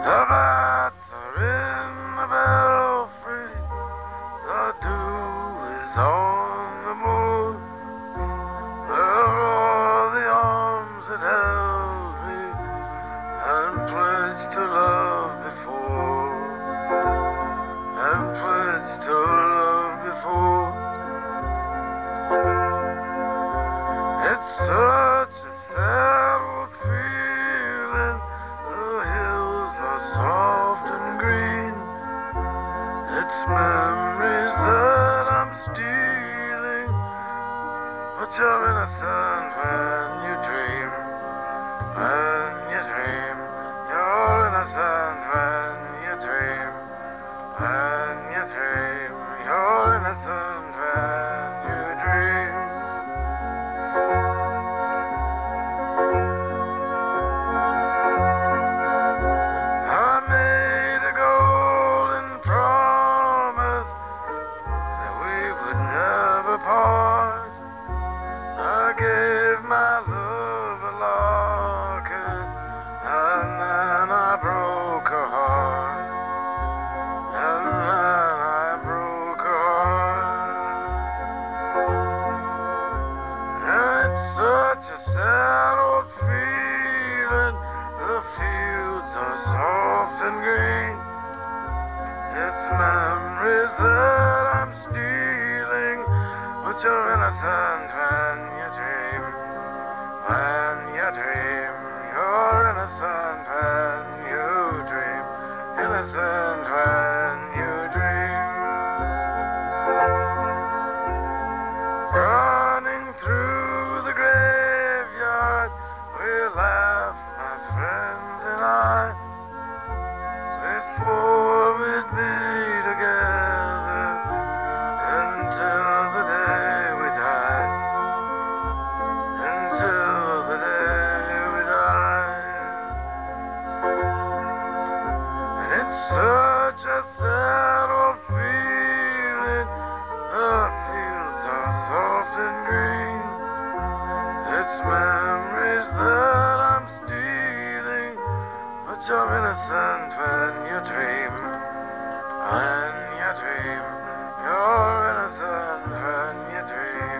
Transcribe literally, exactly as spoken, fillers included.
The bats are in the belfry, the dew is on the moor. There are the arms that held me and pledged to love before, and pledged to love before. It's such a sad old feeling. The hills are soft and green. It's memories that I'm stealing. But you're innocent when you dream. When you dream. You're innocent when you dream. When you dream. You're innocent when you dream. I made a golden promise that we would never part. I gave my love a locket, and then I broke her heart. And then I broke her heart. And it's such a sad old feeling. The fields are soft and green. It's memories that I'm stealing. But you're innocent when you dream. When you dream. You're innocent when you dream. Innocent when you dream. Running through the graveyard, we laughed, my friends and I. We swore we'd be together until the day we died. Until the day we died. And it's such a sad old feeling. The fields are soft and green. It's memories that I'm stealing. But you're innocent when you dream. When you dream. You're innocent when you dream.